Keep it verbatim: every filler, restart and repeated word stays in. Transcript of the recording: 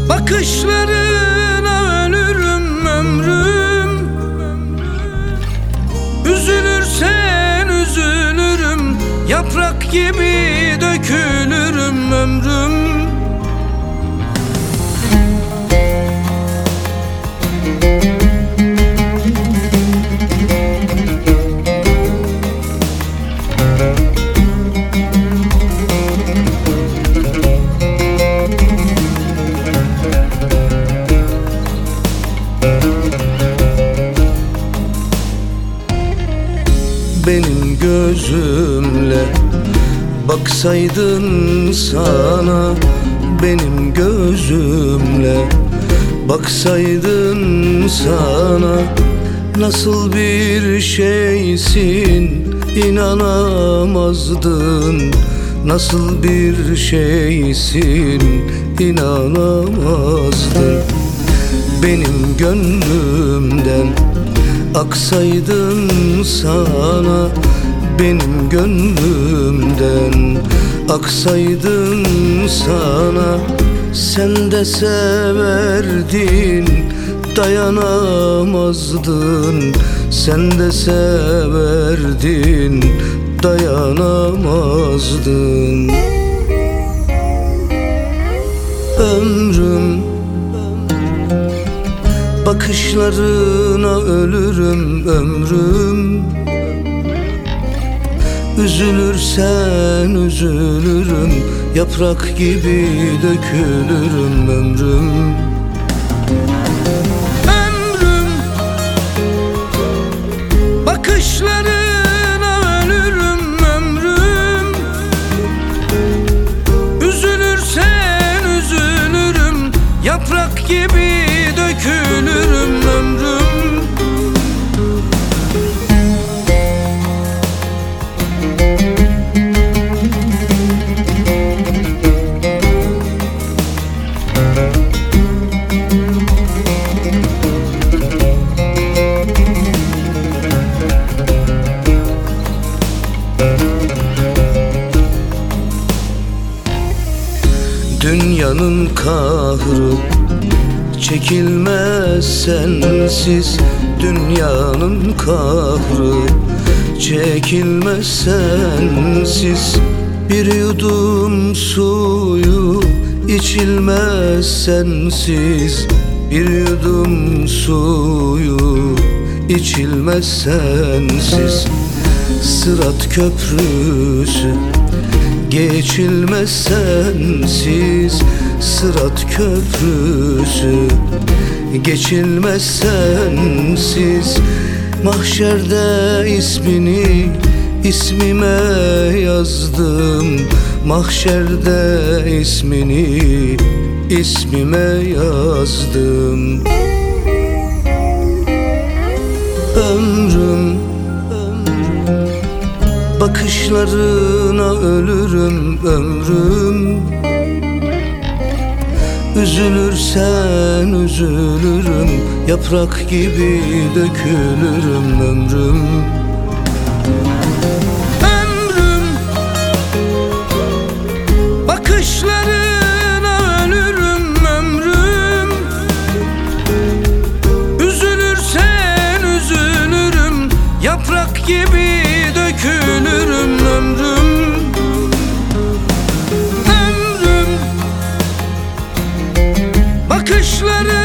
Bakışlarına ölürüm ömrüm. Üzülürsen üzülürüm, yaprak gibi dökülürüm ömrüm. Benim gözümle baksaydın sana, benim gözümle baksaydın sana, nasıl bir şeysin inanamazdın, nasıl bir şeysin inanamazdın. Benim gönlümden aksaydın sana, benim gönlümden aksaydın sana, sen de severdin, dayanamazdın, sen de severdin, dayanamazdın. Ömrüm, bakışlarına ölürüm ömrüm. Üzülürsen üzülürüm, yaprak gibi dökülürüm ömrüm. Ömrüm, bakışlarına ölürüm ömrüm. Üzülürsen üzülürüm, yaprak gibi dökülürüm ömrüm. Dünyanın kahrı çekilmez sensiz, dünyanın kahrı çekilmez sensiz. Bir yudum suyu içilmez sensiz, bir yudum suyu içilmez sensiz. Sırat köprüsü geçilmez sensiz, sırat köprüsü geçilmez sensiz. Mahşerde ismini ismime yazdım, mahşerde ismini ismime yazdım. Ömrüm, bakışlarına ölürüm ömrüm. Üzülürsen üzülürüm, yaprak gibi dökülürüm ömrüm. Ömrüm, bakışlarına ölürüm ömrüm. Üzülürsen üzülürüm, yaprak gibi dökülürüm ömrüm. Ömrüm, bakışları